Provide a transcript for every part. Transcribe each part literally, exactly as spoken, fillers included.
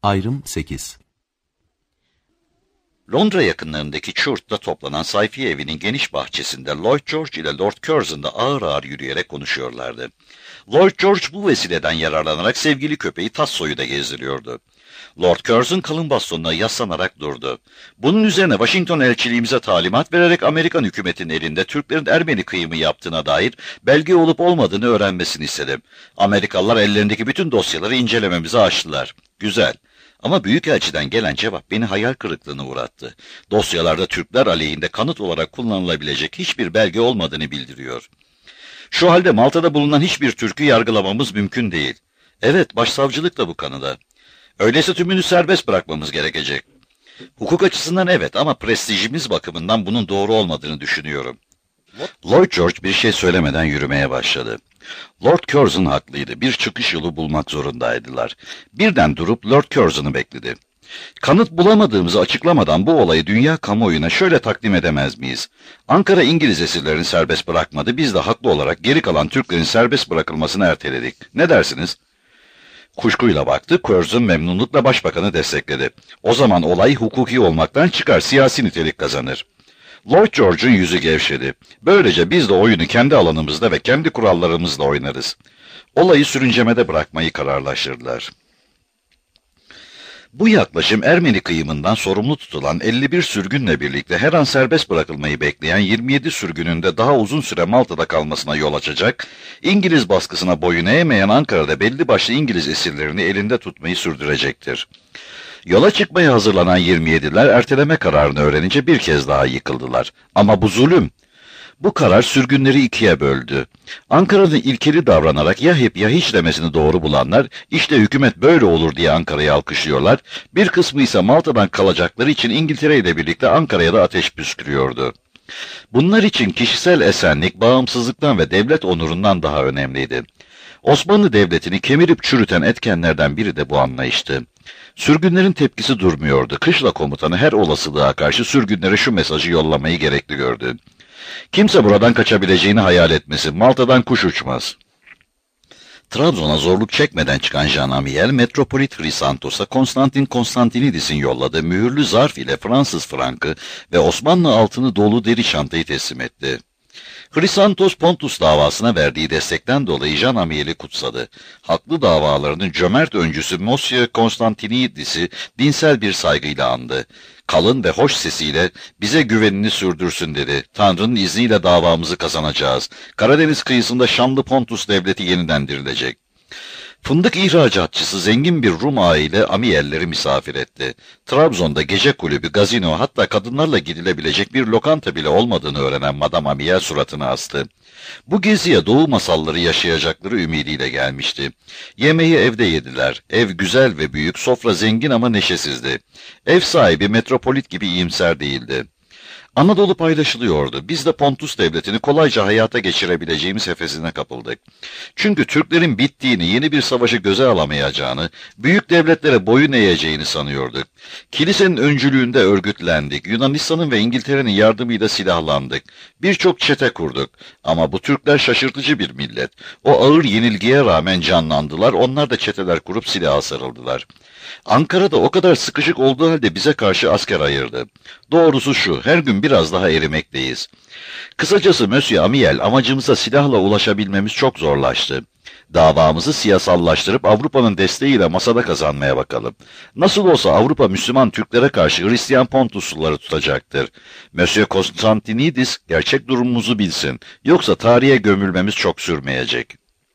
Ayrım sekiz. Londra yakınlarındaki Church'ta toplanan sayfiye evinin geniş bahçesinde Lloyd George ile Lord Curzon da ağır ağır yürüyerek konuşuyorlardı. Lloyd George bu vesileden yararlanarak sevgili köpeği Tasso'yu da gezdiriyordu. Lord Curzon kalın bastonuna yaslanarak durdu. Bunun üzerine Washington elçiliğimize talimat vererek Amerikan hükümetinin elinde Türklerin Ermeni kıyımı yaptığına dair belge olup olmadığını öğrenmesini istedim. Amerikalılar ellerindeki bütün dosyaları incelememize açtılar. Güzel. Ama Büyükelçiden gelen cevap beni hayal kırıklığına uğrattı. Dosyalarda Türkler aleyhinde kanıt olarak kullanılabilecek hiçbir belge olmadığını bildiriyor. Şu halde Malta'da bulunan hiçbir Türk'ü yargılamamız mümkün değil. Evet, başsavcılık da bu kanıda. Öyleyse tümünü serbest bırakmamız gerekecek. Hukuk açısından evet ama prestijimiz bakımından bunun doğru olmadığını düşünüyorum. Lloyd George bir şey söylemeden yürümeye başladı. Lord Curzon haklıydı. Bir çıkış yolu bulmak zorundaydılar. Birden durup Lord Curzon'u bekledi. Kanıt bulamadığımızı açıklamadan bu olayı dünya kamuoyuna şöyle takdim edemez miyiz? Ankara İngiliz esirlerini serbest bırakmadı. Biz de haklı olarak geri kalan Türklerin serbest bırakılmasını erteledik. Ne dersiniz? Kuşkuyla baktı. Curzon memnunlukla başbakanı destekledi. O zaman olay hukuki olmaktan çıkar, siyasi nitelik kazanır. Lloyd George'un yüzü gevşedi. Böylece biz de oyunu kendi alanımızda ve kendi kurallarımızla oynarız. Olayı sürüncemede bırakmayı kararlaştırdılar. Bu yaklaşım Ermeni kıyımından sorumlu tutulan elli bir sürgünle birlikte her an serbest bırakılmayı bekleyen yirmi yedi sürgünün de daha uzun süre Malta'da kalmasına yol açacak, İngiliz baskısına boyun eğmeyen Ankara'da belli başlı İngiliz esirlerini elinde tutmayı sürdürecektir. Yola çıkmaya hazırlanan yirmi yediler erteleme kararını öğrenince bir kez daha yıkıldılar. Ama bu zulüm. Bu karar sürgünleri ikiye böldü. Ankara'nın ilkeli davranarak ya hep ya hiç demesini doğru bulanlar, işte hükümet böyle olur diye Ankara'yı alkışlıyorlar, bir kısmı ise Malta'dan kalacakları için İngiltere ile birlikte Ankara'ya da ateş püskürüyordu. Bunlar için kişisel esenlik, bağımsızlıktan ve devlet onurundan daha önemliydi. Osmanlı Devleti'ni kemirip çürüten etkenlerden biri de bu anlayıştı. Sürgünlerin tepkisi durmuyordu. Kışla komutanı her olasılığa karşı sürgünlere şu mesajı yollamayı gerekli gördü. Kimse buradan kaçabileceğini hayal etmesin. Malta'dan kuş uçmaz. Trabzon'a zorluk çekmeden çıkan Jean Amiel, Metropolit Hristantos'a Konstantin Konstantinidis'in yolladığı mühürlü zarf ile Fransız frankı ve Osmanlı altını dolu deri çantayı teslim etti. Hrisantos Pontus davasına verdiği destekten dolayı Jean Amiel'i kutsadı. Haklı davalarının cömert öncüsü Monsieur Konstantinidis'i dinsel bir saygıyla andı. Kalın ve hoş sesiyle bize güvenini sürdürsün dedi. Tanrı'nın izniyle davamızı kazanacağız. Karadeniz kıyısında şanlı Pontus devleti yeniden dirilecek. Fındık ihracatçısı zengin bir Rum aile Amielleri misafir etti. Trabzon'da gece kulübü, gazino, hatta kadınlarla gidilebilecek bir lokanta bile olmadığını öğrenen Madame Amiel suratını astı. Bu geziye doğu masalları yaşayacakları ümidiyle gelmişti. Yemeği evde yediler. Ev güzel ve büyük, sofra zengin ama neşesizdi. Ev sahibi metropolit gibi iyimser değildi. Anadolu paylaşılıyordu. Biz de Pontus devletini kolayca hayata geçirebileceğimiz hefesine kapıldık. Çünkü Türklerin bittiğini, yeni bir savaşı göze alamayacağını, büyük devletlere boyun eğeceğini sanıyorduk. Kilisenin öncülüğünde örgütlendik. Yunanistan'ın ve İngiltere'nin yardımıyla silahlandık. Birçok çete kurduk. Ama bu Türkler şaşırtıcı bir millet. O ağır yenilgiye rağmen canlandılar. Onlar da çeteler kurup silaha sarıldılar. Ankara'da o kadar sıkışık olduğu halde bize karşı asker ayırdı. Doğrusu şu, her gün biraz daha erimekteyiz. Kısacası Monsieur Amiel, amacımıza silahla ulaşabilmemiz çok zorlaştı. Davamızı siyasallaştırıp Avrupa'nın desteğiyle masada kazanmaya bakalım. Nasıl olsa Avrupa Müslüman Türklere karşı Hristiyan Pontusluları tutacaktır. Monsieur Konstantinidis gerçek durumumuzu bilsin. Yoksa tarihe gömülmemiz çok sürmeyecek.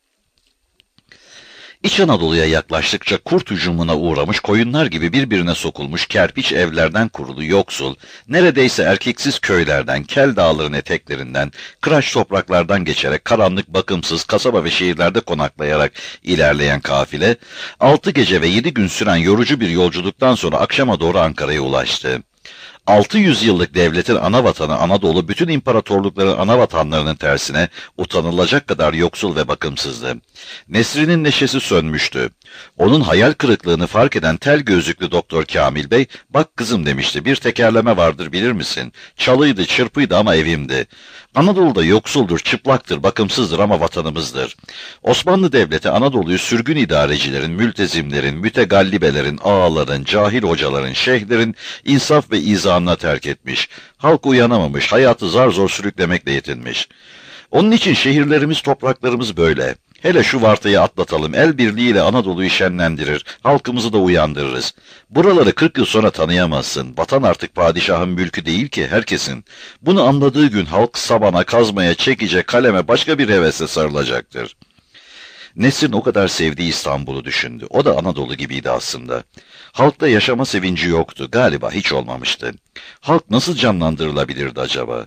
İç Anadolu'ya yaklaştıkça kurt hücumuna uğramış koyunlar gibi birbirine sokulmuş kerpiç evlerden kurulu yoksul, neredeyse erkeksiz köylerden, Kel Dağların eteklerinden, kıraç topraklardan geçerek karanlık, bakımsız kasaba ve şehirlerde konaklayarak ilerleyen kafile, altı gece ve yedi gün süren yorucu bir yolculuktan sonra akşama doğru Ankara'ya ulaştı. altı yüz yıllık devletin ana vatanı Anadolu, bütün imparatorlukların ana vatanlarının tersine utanılacak kadar yoksul ve bakımsızdı. Nesrin'in neşesi sönmüştü. Onun hayal kırıklığını fark eden tel gözlüklü Doktor Kamil Bey, "Bak kızım," demişti, "bir tekerleme vardır bilir misin? Çalıydı, çırpıydı ama evimdi. Anadolu'da yoksuldur, çıplaktır, bakımsızdır ama vatanımızdır." Osmanlı Devleti Anadolu'yu sürgün idarecilerin, mültezimlerin, mütegallibelerin, ağaların, cahil hocaların, şeyhlerin insaf ve izanına terk etmiş. Halk uyanamamış, hayatı zar zor sürüklemekle yetinmiş. Onun için şehirlerimiz, topraklarımız böyle. Hele şu vartayı atlatalım, el birliğiyle Anadolu'yu şenlendirir, halkımızı da uyandırırız. Buraları kırk yıl sonra tanıyamazsın. Vatan artık padişahın mülkü değil ki, herkesin. Bunu anladığı gün halk sabana, kazmaya, çekice, kaleme başka bir hevesle sarılacaktır. Nesrin o kadar sevdiği İstanbul'u düşündü. O da Anadolu gibiydi aslında. Halkta yaşama sevinci yoktu, galiba hiç olmamıştı. Halk nasıl canlandırılabilirdi acaba?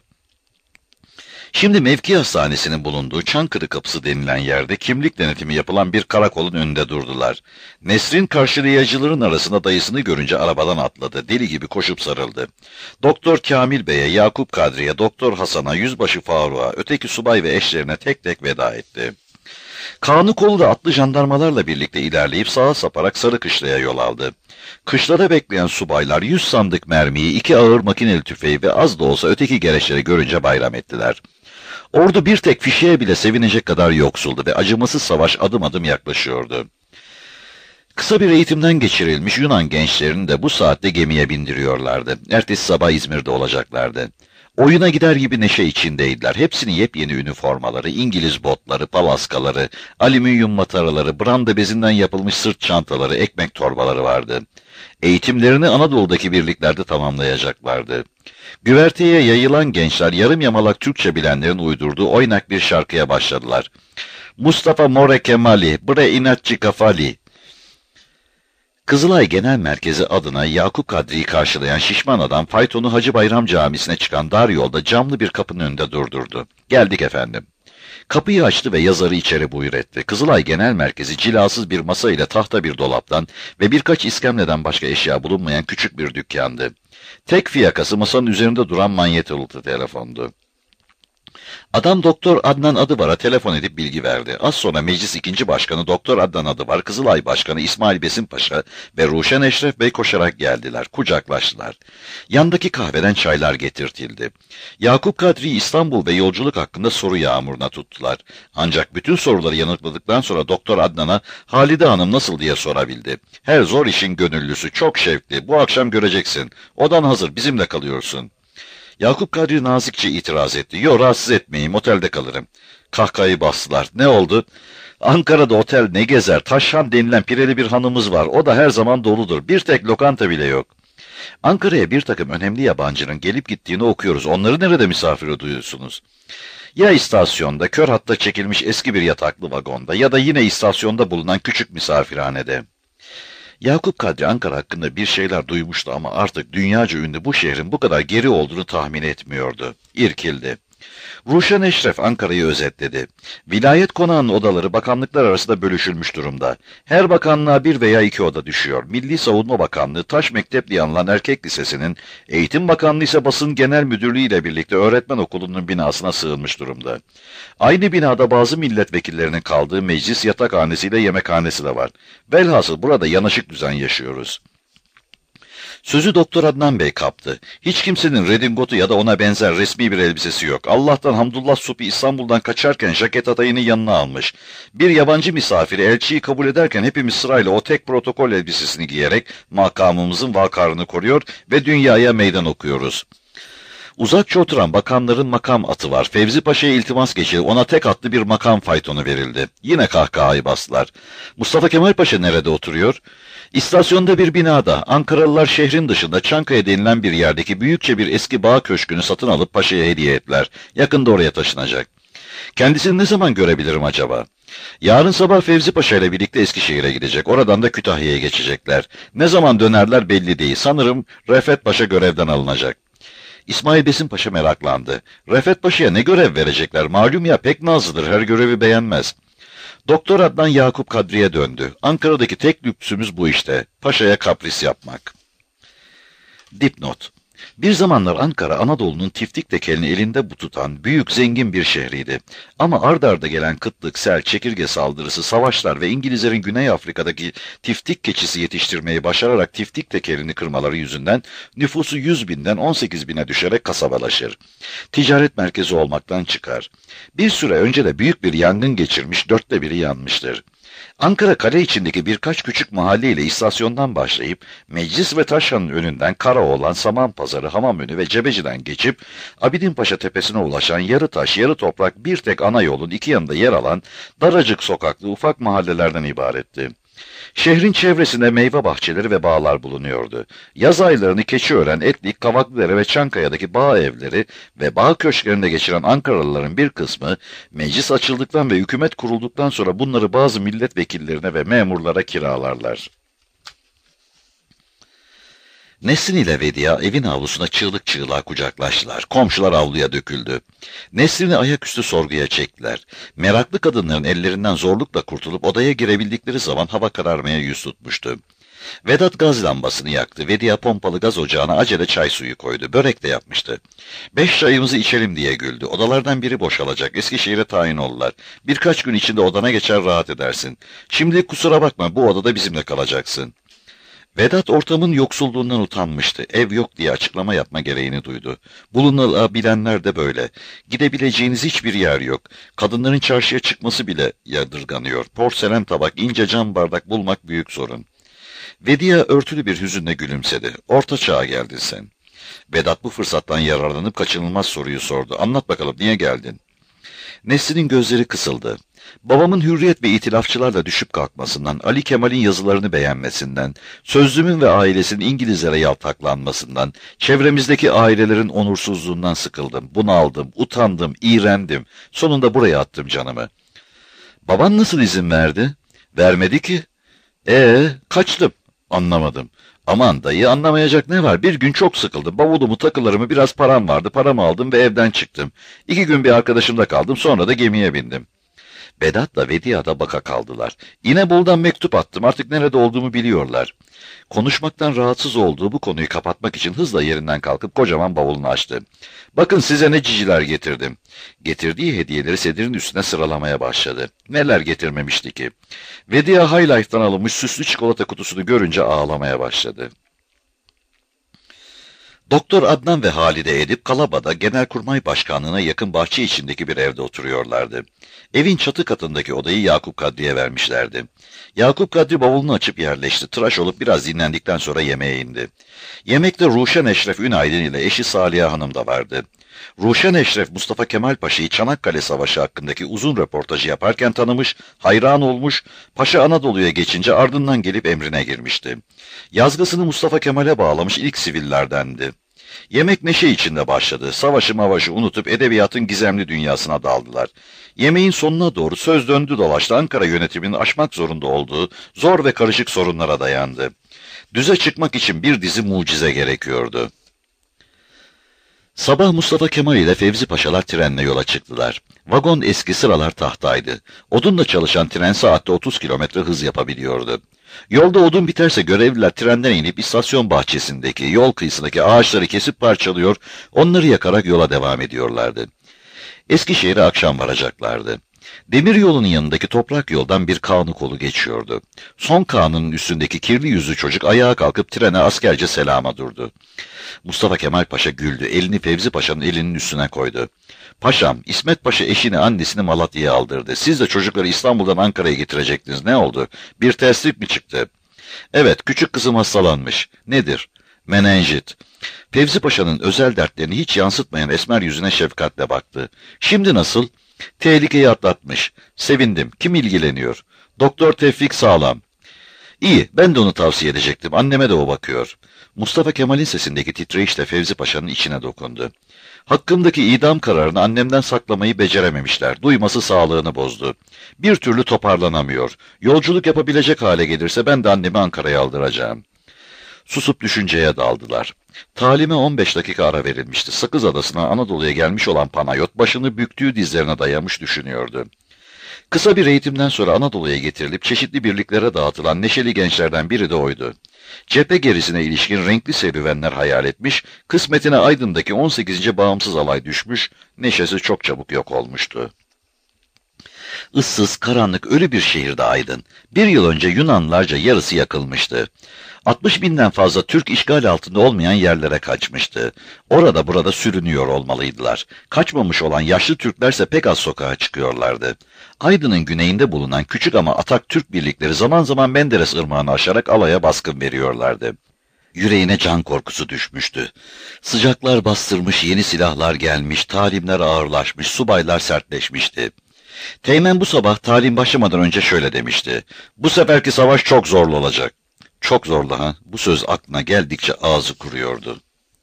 Şimdi mevki hastanesinin bulunduğu Çankırı Kapısı denilen yerde kimlik denetimi yapılan bir karakolun önünde durdular. Nesrin karşılayıcıların arasında dayısını görünce arabadan atladı, deli gibi koşup sarıldı. Doktor Kamil Bey'e, Yakup Kadri'ye, Doktor Hasan'a, Yüzbaşı Faruk'a, öteki subay ve eşlerine tek tek veda etti. Kanı kolu da atlı jandarmalarla birlikte ilerleyip sağa saparak Sarıkışla'ya yol aldı. Kışlada bekleyen subaylar yüz sandık mermiyi, iki ağır makineli tüfeği ve az da olsa öteki gereçleri görünce bayram ettiler. Ordu bir tek fişeğe bile sevinecek kadar yoksuldu ve acımasız savaş adım adım yaklaşıyordu. Kısa bir eğitimden geçirilmiş Yunan gençlerini de bu saatte gemiye bindiriyorlardı. Ertesi sabah İzmir'de olacaklardı. Oyuna gider gibi neşe içindeydiler. Hepsinin yepyeni üniformaları, İngiliz botları, palaskaları, alüminyum mataraları, branda bezinden yapılmış sırt çantaları, ekmek torbaları vardı. Eğitimlerini Anadolu'daki birliklerde tamamlayacaklardı. Güverteye yayılan gençler yarım yamalak Türkçe bilenlerin uydurduğu oynak bir şarkıya başladılar. Mustafa More Kemali, bre inatçı kafali. Kızılay Genel Merkezi adına Yakup Kadri'yi karşılayan şişman adam faytonu Hacı Bayram Camisi'ne çıkan dar yolda camlı bir kapının önünde durdurdu. "Geldik efendim." Kapıyı açtı ve yazarı içeri buyur etti. Kızılay Genel Merkezi cilasız bir masa ile tahta bir dolaptan ve birkaç iskemleden başka eşya bulunmayan küçük bir dükkandı. Tek fiyakası masanın üzerinde duran manyetolu telefondu. Adam Doktor Adnan Adıvar'a telefon edip bilgi verdi. Az sonra meclis ikinci başkanı Doktor Adnan Adıvar, Kızılay Başkanı İsmail Besim Paşa ve Ruşen Eşref Bey koşarak geldiler, kucaklaştılar. Yandaki kahveden çaylar getirtildi. Yakup Kadri'yi İstanbul ve yolculuk hakkında soru yağmuruna tuttular. Ancak bütün soruları yanıtladıktan sonra Doktor Adnan'a Halide Hanım nasıl diye sorabildi. "Her zor işin gönüllüsü, çok şevkli, bu akşam göreceksin. Odan hazır, bizimle kalıyorsun." Yakup Kadri nazikçe itiraz etti. "Yo, rahatsız etmeyin, otelde kalırım." Kahkahayı bastılar. "Ne oldu?" "Ankara'da otel ne gezer? Taşhan denilen pireli bir hanımız var. O da her zaman doludur. Bir tek lokanta bile yok." "Ankara'ya bir takım önemli yabancının gelip gittiğini okuyoruz. Onları nerede misafir ediyorsunuz?" "Ya istasyonda, kör hatta çekilmiş eski bir yataklı vagonda ya da yine istasyonda bulunan küçük misafirhanede." Yakup Kadri Ankara hakkında bir şeyler duymuştu ama artık dünyaca ünlü bu şehrin bu kadar geri olduğunu tahmin etmiyordu. İrkildi. Ruşen Eşref Ankara'yı özetledi. Vilayet konağının odaları bakanlıklar arasında bölüşülmüş durumda. Her bakanlığa bir veya iki oda düşüyor. Milli Savunma Bakanlığı Taş Mektep diye anılan erkek lisesinin, Eğitim Bakanlığı ise Basın Genel Müdürlüğü ile birlikte öğretmen okulunun binasına sığınmış durumda. Aynı binada bazı milletvekillerinin kaldığı meclis yatakhanesiyle yemekhanesi de var. Velhasıl burada yanaşık düzen yaşıyoruz. Sözü Doktor Adnan Bey kaptı. "Hiç kimsenin redingotu ya da ona benzer resmi bir elbisesi yok. Allah'tan Hamdullah Supi İstanbul'dan kaçarken jaket adayını yanına almış. Bir yabancı misafiri elçiyi kabul ederken hepimiz sırayla o tek protokol elbisesini giyerek makamımızın vakarını koruyor ve dünyaya meydan okuyoruz." Uzakça oturan bakanların makam atı var. Fevzi Paşa'ya iltimas geçildi. Ona tek atlı bir makam faytonu verildi. Yine kahkahayı bastılar. "Mustafa Kemal Paşa nerede oturuyor?" "İstasyonda bir binada. Ankaralılar şehrin dışında Çankaya denilen bir yerdeki büyükçe bir eski bağ köşkünü satın alıp paşaya hediye ettiler. Yakında oraya taşınacak." "Kendisini ne zaman görebilirim acaba?" "Yarın sabah Fevzi Paşa ile birlikte Eskişehir'e gidecek. Oradan da Kütahya'ya geçecekler. Ne zaman dönerler belli değil. Sanırım Refet Paşa görevden alınacak." İsmail Besim Paşa meraklandı. "Refet Paşa'ya ne görev verecekler? Malum ya, pek nazlıdır, her görevi beğenmez." Doktor Adnan Yakup Kadri'ye döndü. "Ankara'daki tek lüksümüz bu işte. Paşa'ya kapris yapmak." Dipnot: Bir zamanlar Ankara, Anadolu'nun tiftik tekelini elinde tutan büyük, zengin bir şehriydi. Ama ard arda gelen kıtlık, sel, çekirge saldırısı, savaşlar ve İngilizlerin Güney Afrika'daki tiftik keçisi yetiştirmeyi başararak tiftik tekelini kırmaları yüzünden nüfusu yüz binden on sekiz bine düşerek kasabalaşır. Ticaret merkezi olmaktan çıkar. Bir süre önce de büyük bir yangın geçirmiş, dörtte biri yanmıştır. Ankara kale içindeki birkaç küçük mahalleyle istasyondan başlayıp Meclis ve Taşhan'ın önünden Karaoğlan, Samanpazarı, Hamamönü ve Cebeci'den geçip Abidinpaşa tepesine ulaşan yarı taş, yarı toprak bir tek ana yolun iki yanında yer alan daracık sokaklı ufak mahallelerden ibaretti. Şehrin çevresinde meyve bahçeleri ve bağlar bulunuyordu. Yaz aylarını Keçiören, Etlik, Kavaklıdere ve Çankaya'daki bağ evleri ve bağ köşklerinde geçiren Ankaralıların bir kısmı, meclis açıldıktan ve hükümet kurulduktan sonra bunları bazı milletvekillerine ve memurlara kiralarlar. Nesrin ile Vedia evin avlusuna çığlık çığlığa kucaklaştılar. Komşular avluya döküldü. Nesrin'i ayaküstü sorguya çektiler. Meraklı kadınların ellerinden zorlukla kurtulup odaya girebildikleri zaman hava kararmaya yüz tutmuştu. Vedat gaz lambasını yaktı. Vedia pompalı gaz ocağına acele çay suyu koydu. Börek de yapmıştı. Beş çayımızı içelim diye güldü. Odalardan biri boşalacak. Eskişehir'e tayin oldular. Birkaç gün içinde odana geçer rahat edersin. Şimdilik kusura bakma, bu odada bizimle kalacaksın. Vedat ortamın yoksulluğundan utanmıştı. Ev yok diye açıklama yapma gereğini duydu. Bulunabilenler de böyle. Gidebileceğiniz hiçbir yer yok. Kadınların çarşıya çıkması bile yadırganıyor. Porselen tabak, ince cam bardak bulmak büyük sorun. Vedia örtülü bir hüzünle gülümsedi. Orta çağa geldin sen. Vedat bu fırsattan yararlanıp kaçınılmaz soruyu sordu. Anlat bakalım, niye geldin? Nesrin'in gözleri kısıldı. Babamın hürriyet ve itilafçılarla düşüp kalkmasından, Ali Kemal'in yazılarını beğenmesinden, sözlümün ve ailesinin İngilizlere yaltaklanmasından, çevremizdeki ailelerin onursuzluğundan sıkıldım, bunaldım, utandım, iğrendim. Sonunda buraya attım canımı. Baban nasıl izin verdi? Vermedi ki. Ee, kaçtım. Anlamadım. Aman dayı, anlamayacak ne var? Bir gün çok sıkıldım. Bavulumu, takılarımı, biraz param vardı. Paramı aldım ve evden çıktım. İki gün bir arkadaşımda kaldım. Sonra da gemiye bindim. Vedat'la Vedia da baka kaldılar. İnebolu'dan mektup attım. Artık nerede olduğumu biliyorlar. Konuşmaktan rahatsız olduğu bu konuyu kapatmak için hızla yerinden kalkıp kocaman bavulunu açtı. Bakın size ne ciciler getirdim. Getirdiği hediyeleri sedirin üstüne sıralamaya başladı. Neler getirmemişti ki? Vedia High Life'dan alınmış süslü çikolata kutusunu görünce ağlamaya başladı. Doktor Adnan ve Halide Edip Kalaba'da Genelkurmay Başkanlığı'na yakın bahçe içindeki bir evde oturuyorlardı. Evin çatı katındaki odayı Yakup Kadri'ye vermişlerdi. Yakup Kadri bavulunu açıp yerleşti. Tıraş olup biraz dinlendikten sonra yemeğe indi. Yemekte Ruşen Eşref Ünaydın ile eşi Saliha Hanım da vardı. Ruşen Eşref Mustafa Kemal Paşa'yı Çanakkale Savaşı hakkındaki uzun röportajı yaparken tanımış, hayran olmuş, Paşa Anadolu'ya geçince ardından gelip emrine girmişti. Yazgısını Mustafa Kemal'e bağlamış ilk sivillerdendi. Yemek neşe içinde başladı. Savaşı mavaşı unutup edebiyatın gizemli dünyasına daldılar. Yemeğin sonuna doğru söz döndü dolaştı Ankara yönetiminin aşmak zorunda olduğu zor ve karışık sorunlara dayandı. Düze çıkmak için bir dizi mucize gerekiyordu. Sabah Mustafa Kemal ile Fevzi Paşalar trenle yola çıktılar. Vagon eski, sıralar tahtaydı. Odunla çalışan tren saatte otuz kilometre hız yapabiliyordu. Yolda odun biterse görevliler trenden inip istasyon bahçesindeki, yol kıyısındaki ağaçları kesip parçalıyor, onları yakarak yola devam ediyorlardı. Eskişehir'e akşam varacaklardı. Demir yolunun yanındaki toprak yoldan bir kağnı kolu geçiyordu. Son kağnının üstündeki kirli yüzlü çocuk ayağa kalkıp trene askerce selama durdu. Mustafa Kemal Paşa güldü, elini Fevzi Paşa'nın elinin üstüne koydu. Paşam, İsmet Paşa eşini, annesini Malatya'ya aldırdı. Siz de çocukları İstanbul'dan Ankara'ya getirecektiniz. Ne oldu? Bir terslik mi çıktı? Evet, küçük kızım hastalanmış. Nedir? Menenjit. Fevzi Paşa'nın özel dertlerini hiç yansıtmayan esmer yüzüne şefkatle baktı. Şimdi nasıl? Tehlikeyi atlatmış. Sevindim. Kim ilgileniyor? Doktor Tevfik sağlam. İyi, ben de onu tavsiye edecektim. Anneme de o bakıyor. Mustafa Kemal'in sesindeki titreyişle Fevzi Paşa'nın içine dokundu. Hakkımdaki idam kararını annemden saklamayı becerememişler. Duyması sağlığını bozdu. Bir türlü toparlanamıyor. Yolculuk yapabilecek hale gelirse ben de annemi Ankara'ya aldıracağım. Susup düşünceye daldılar. Talime on beş dakika ara verilmişti. Sakız Adası'na Anadolu'ya gelmiş olan Panayot başını büktüğü dizlerine dayamış düşünüyordu. Kısa bir eğitimden sonra Anadolu'ya getirilip çeşitli birliklere dağıtılan neşeli gençlerden biri de oydu. Cephe gerisine ilişkin renkli serüvenler hayal etmiş, kısmetine Aydın'daki on sekizinci bağımsız alay düşmüş, neşesi çok çabuk yok olmuştu. Issız, karanlık, ölü bir şehirde Aydın. Bir yıl önce Yunanlılarca yarısı yakılmıştı. altmış binden fazla Türk işgal altında olmayan yerlere kaçmıştı. Orada burada sürünüyor olmalıydılar. Kaçmamış olan yaşlı Türklerse pek az sokağa çıkıyorlardı. Aydın'ın güneyinde bulunan küçük ama atak Türk birlikleri zaman zaman Menderes ırmağını aşarak alaya baskın veriyorlardı. Yüreğine can korkusu düşmüştü. Sıcaklar bastırmış, yeni silahlar gelmiş, talimler ağırlaşmış, subaylar sertleşmişti. Teğmen bu sabah talim başlamadan önce şöyle demişti: "Bu seferki savaş çok zorlu olacak." Çok zorlu ha? Bu söz aklına geldikçe ağzı kuruyordu.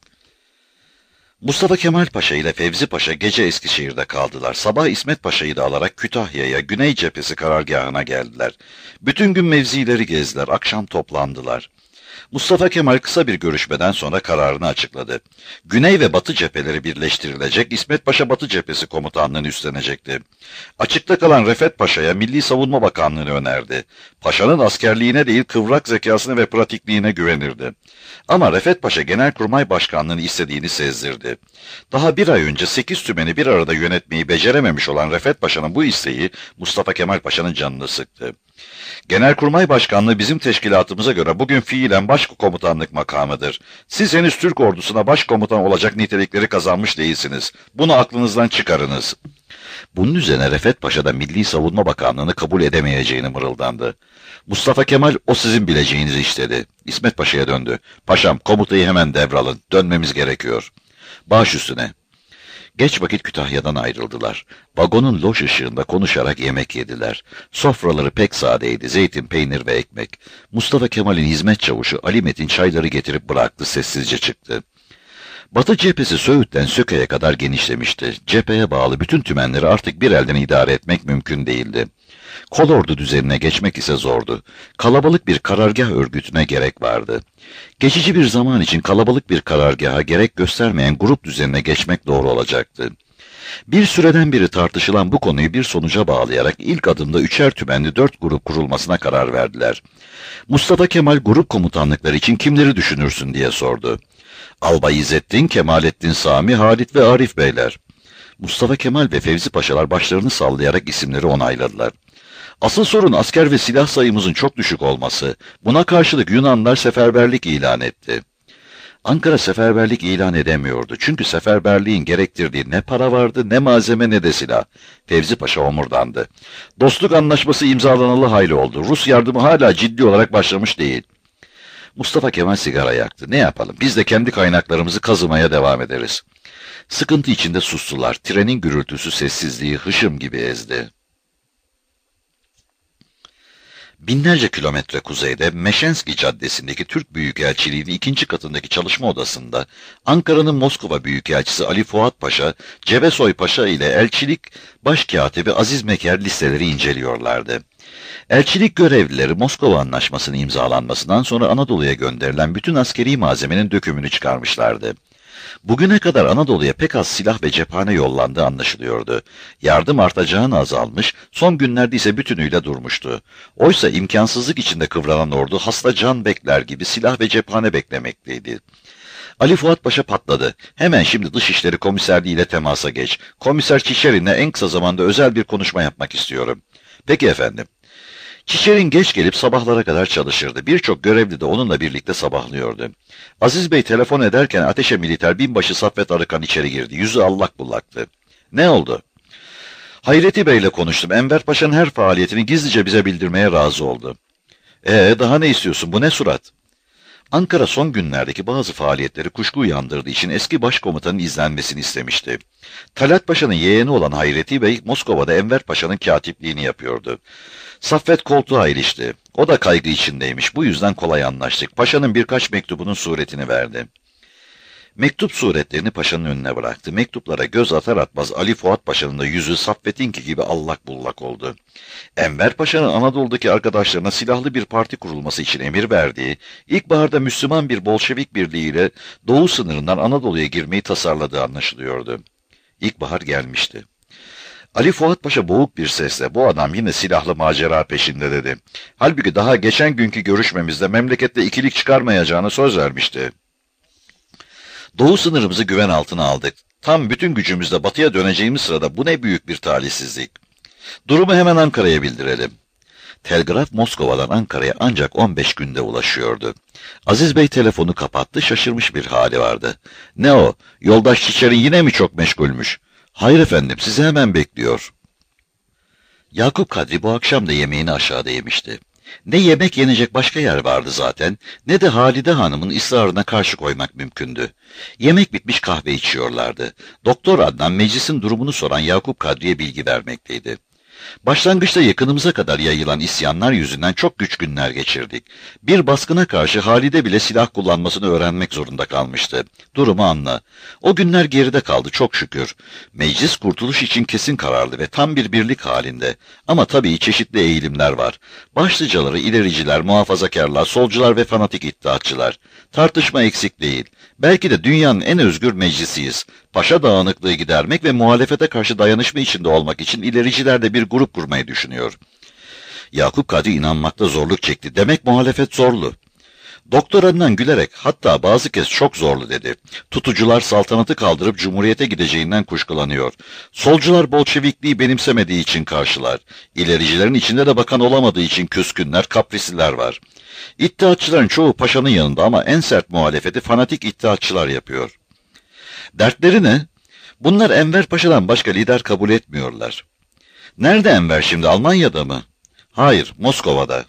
Mustafa Kemal Paşa ile Fevzi Paşa gece Eskişehir'de kaldılar. Sabah İsmet Paşa'yı da alarak Kütahya'ya, Güney Cephesi karargahına geldiler. Bütün gün mevzileri gezdiler, akşam toplandılar. Mustafa Kemal kısa bir görüşmeden sonra kararını açıkladı. Güney ve Batı cepheleri birleştirilecek, İsmet Paşa Batı cephesi komutanlığını üstlenecekti. Açıkta kalan Refet Paşa'ya Milli Savunma Bakanlığı'nı önerdi. Paşa'nın askerliğine değil kıvrak zekasına ve pratikliğine güvenirdi. Ama Refet Paşa Genelkurmay Başkanlığı'nı istediğini sezdirdi. Daha bir ay önce sekiz tümeni bir arada yönetmeyi becerememiş olan Refet Paşa'nın bu isteği Mustafa Kemal Paşa'nın canını sıktı. Genelkurmay Başkanlığı bizim teşkilatımıza göre bugün fiilen başkomutanlık makamıdır. Siz henüz Türk ordusuna başkomutan olacak nitelikleri kazanmış değilsiniz. Bunu aklınızdan çıkarınız. Bunun üzerine Refet Paşa da Milli Savunma Bakanlığı'nı kabul edemeyeceğini mırıldandı. Mustafa Kemal o sizin bileceğinizi istedi. İsmet Paşa'ya döndü. Paşam, komutayı hemen devralın. Dönmemiz gerekiyor. Baş üstüne. Geç vakit Kütahya'dan ayrıldılar. Vagonun loş ışığında konuşarak yemek yediler. Sofraları pek sadeydi, zeytin, peynir ve ekmek. Mustafa Kemal'in hizmet çavuşu Ali Metin çayları getirip bıraktı, sessizce çıktı. Batı cephesi Söğüt'ten Söke'ye kadar genişlemişti. Cepheye bağlı bütün tümenleri artık bir elden idare etmek mümkün değildi. Kolordu düzenine geçmek ise zordu. Kalabalık bir karargah örgütüne gerek vardı. Geçici bir zaman için kalabalık bir karargaha gerek göstermeyen grup düzenine geçmek doğru olacaktı. Bir süreden beri tartışılan bu konuyu bir sonuca bağlayarak ilk adımda üçer tümenli dört grup kurulmasına karar verdiler. Mustafa Kemal grup komutanlıkları için kimleri düşünürsün diye sordu. Albay İzzettin, Kemalettin Sami, Halit ve Arif Beyler. Mustafa Kemal ve Fevzi Paşalar başlarını sallayarak isimleri onayladılar. Asıl sorun asker ve silah sayımızın çok düşük olması. Buna karşılık Yunanlar seferberlik ilan etti. Ankara seferberlik ilan edemiyordu. Çünkü seferberliğin gerektirdiği ne para vardı, ne malzeme, ne de silah. Fevzi Paşa omurdandı. Dostluk anlaşması imzalanalı hayli oldu. Rus yardımı hala ciddi olarak başlamış değil. Mustafa Kemal sigara yaktı. Ne yapalım? Biz de kendi kaynaklarımızı kazımaya devam ederiz. Sıkıntı içinde sustular. Trenin gürültüsü sessizliği hışım gibi ezdi. Binlerce kilometre kuzeyde Meşenski Caddesi'ndeki Türk Büyükelçiliği'nin ikinci katındaki çalışma odasında Ankara'nın Moskova Büyükelçisi Ali Fuat Paşa, Cebesoy Paşa ile elçilik başkatibi Aziz Meker listeleri inceliyorlardı. Elçilik görevlileri Moskova Anlaşması'nın imzalanmasından sonra Anadolu'ya gönderilen bütün askeri malzemenin dökümünü çıkarmışlardı. Bugüne kadar Anadolu'ya pek az silah ve cephane yollandığı anlaşılıyordu. Yardım artacağını azalmış, son günlerde ise bütünüyle durmuştu. Oysa imkansızlık içinde kıvranan ordu hasta can bekler gibi silah ve cephane beklemekteydi. Ali Fuat Paşa patladı. Hemen şimdi Dışişleri Komiserliği ile temasa geç. Komiser Çişerin'le en kısa zamanda özel bir konuşma yapmak istiyorum. Peki efendim. Çişerin geç gelip sabahlara kadar çalışırdı. Birçok görevli de onunla birlikte sabahlıyordu. Aziz Bey telefon ederken Ateşe Militer binbaşı Saffet Arıkan içeri girdi. Yüzü allak bullaktı. Ne oldu? Hayreti Bey'le konuştum. Enver Paşa'nın her faaliyetini gizlice bize bildirmeye razı oldu. Ee daha ne istiyorsun? Bu ne surat? Ankara son günlerdeki bazı faaliyetleri kuşku uyandırdığı için eski başkomutanın izlenmesini istemişti. Talat Paşa'nın yeğeni olan Hayreti Bey, Moskova'da Enver Paşa'nın katipliğini yapıyordu. Saffet koltuğa ilişti. O da kaygı içindeymiş. Bu yüzden kolay anlaştık. Paşa'nın birkaç mektubunun suretini verdi. Mektup suretlerini Paşa'nın önüne bıraktı. Mektuplara göz atar atmaz Ali Fuat Paşa'nın da yüzü Saffet'inki gibi allak bullak oldu. Enver Paşa'nın Anadolu'daki arkadaşlarına silahlı bir parti kurulması için emir verdiği, ilkbaharda Müslüman bir Bolşevik birliğiyle Doğu sınırından Anadolu'ya girmeyi tasarladığı anlaşılıyordu. İlkbahar gelmişti. Ali Fuat Paşa boğuk bir sesle bu adam yine silahlı macera peşinde dedi. Halbuki daha geçen günkü görüşmemizde memlekette ikilik çıkarmayacağını söz vermişti. Doğu sınırımızı güven altına aldık. Tam bütün gücümüzle batıya döneceğimiz sırada bu ne büyük bir talihsizlik. Durumu hemen Ankara'ya bildirelim. Telgraf Moskova'dan Ankara'ya ancak on beş günde ulaşıyordu. Aziz Bey telefonu kapattı, şaşırmış bir hali vardı. Ne o, yoldaş Çiçer'in yine mi çok meşgulmüş? Hayır efendim, sizi hemen bekliyor. Yakup Kadri bu akşam da yemeğini aşağıda yemişti. Ne yemek yenecek başka yer vardı zaten, ne de Halide Hanım'ın ısrarına karşı koymak mümkündü. Yemek bitmiş kahve içiyorlardı. Doktor Adnan meclisin durumunu soran Yakup Kadri'ye bilgi vermekteydi. Başlangıçta yakınımıza kadar yayılan isyanlar yüzünden çok güç günler geçirdik. Bir baskına karşı Halide bile silah kullanmasını öğrenmek zorunda kalmıştı. Durumu anla. O günler geride kaldı çok şükür. Meclis kurtuluş için kesin kararlı ve tam bir birlik halinde. Ama tabii çeşitli eğilimler var. Başlıcaları ilericiler, muhafazakarlar, solcular ve fanatik iddiatçılar. Tartışma eksik değil. Belki de dünyanın en özgür meclisiyiz. Paşa dağınıklığı gidermek ve muhalefete karşı dayanışma içinde olmak için ilericiler de bir grup kurmayı düşünüyor. Yakup Kadri inanmakta zorluk çekti. Demek muhalefet zorlu. Doktor Adnan gülerek hatta bazı kez çok zorlu dedi. Tutucular saltanatı kaldırıp cumhuriyete gideceğinden kuşkulanıyor. Solcular Bolşevikliği benimsemediği için karşılar. İlericilerin içinde de bakan olamadığı için küskünler, kaprisliler var. İttihatçıların çoğu paşanın yanında ama en sert muhalefeti fanatik ittihatçılar yapıyor. Dertleri ne? Bunlar Enver Paşa'dan başka lider kabul etmiyorlar. Nerede Enver şimdi, Almanya'da mı? Hayır, Moskova'da.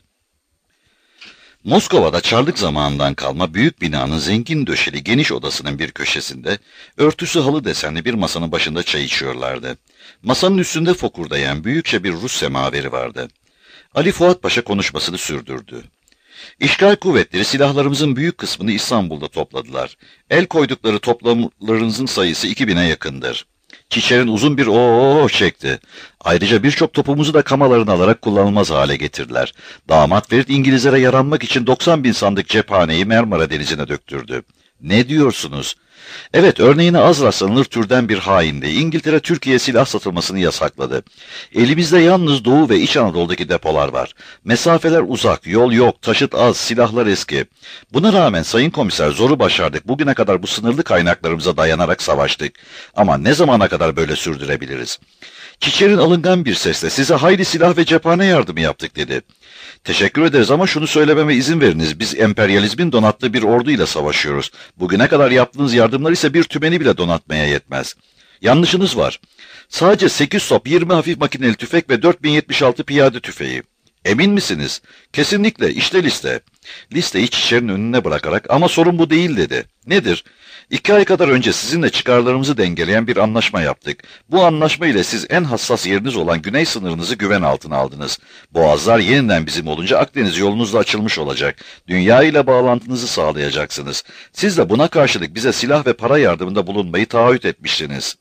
Moskova'da Çarlık zamanından kalma büyük binanın zengin döşeli geniş odasının bir köşesinde örtüsü halı desenli bir masanın başında çay içiyorlardı. Masanın üstünde fokurdayan büyükçe bir Rus semaveri vardı. Ali Fuat Paşa konuşmasını sürdürdü. İşgal kuvvetleri silahlarımızın büyük kısmını İstanbul'da topladılar. El koydukları toplamlarınızın sayısı iki bine yakındır. Çiçer'in uzun bir ooo çekti. Ayrıca birçok topumuzu da kamalarını alarak kullanılmaz hale getirdiler. Damat Ferit İngilizlere yaranmak için doksan bin sandık cephaneyi Marmara Denizi'ne döktürdü. Ne diyorsunuz? Evet, örneğine az rastlanılır türden bir haindi. İngiltere Türkiye'ye silah satılmasını yasakladı. Elimizde yalnız Doğu ve İç Anadolu'daki depolar var. Mesafeler uzak, yol yok, taşıt az, silahlar eski. Buna rağmen Sayın Komiser zoru başardık. Bugüne kadar bu sınırlı kaynaklarımıza dayanarak savaştık. Ama ne zamana kadar böyle sürdürebiliriz? Çiçer'in alıngan bir sesle size hayli silah ve cephane yardımı yaptık dedi. Teşekkür ederiz ama şunu söylememe izin veriniz. Biz emperyalizmin donattığı bir orduyla savaşıyoruz. Bugüne kadar yaptığınız yardımlar ise bir tümeni bile donatmaya yetmez. Yanlışınız var. Sadece sekiz top, yirmi hafif makineli tüfek ve dört bin yetmiş altı piyade tüfeği. Emin misiniz? Kesinlikle, işte liste. Listeyi Çiçer'in önüne bırakarak ama sorun bu değil dedi. Nedir? İki ay kadar önce sizinle çıkarlarımızı dengeleyen bir anlaşma yaptık. Bu anlaşma ile siz en hassas yeriniz olan güney sınırınızı güven altına aldınız. Boğazlar yeniden bizim olunca Akdeniz yolunuz da açılmış olacak. Dünya ile bağlantınızı sağlayacaksınız. Siz de buna karşılık bize silah ve para yardımında bulunmayı taahhüt etmiştiniz.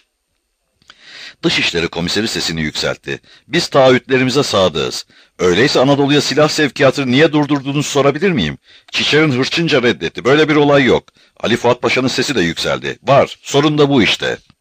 Dışişleri Komiseri sesini yükseltti. Biz taahhütlerimize sadığız. Öyleyse Anadolu'ya silah sevkiyatını niye durdurduğunuzu sorabilir miyim? Çiçer'in hırçınca reddetti. Böyle bir olay yok. Ali Fuat Paşa'nın sesi de yükseldi. Var, sorun da bu işte.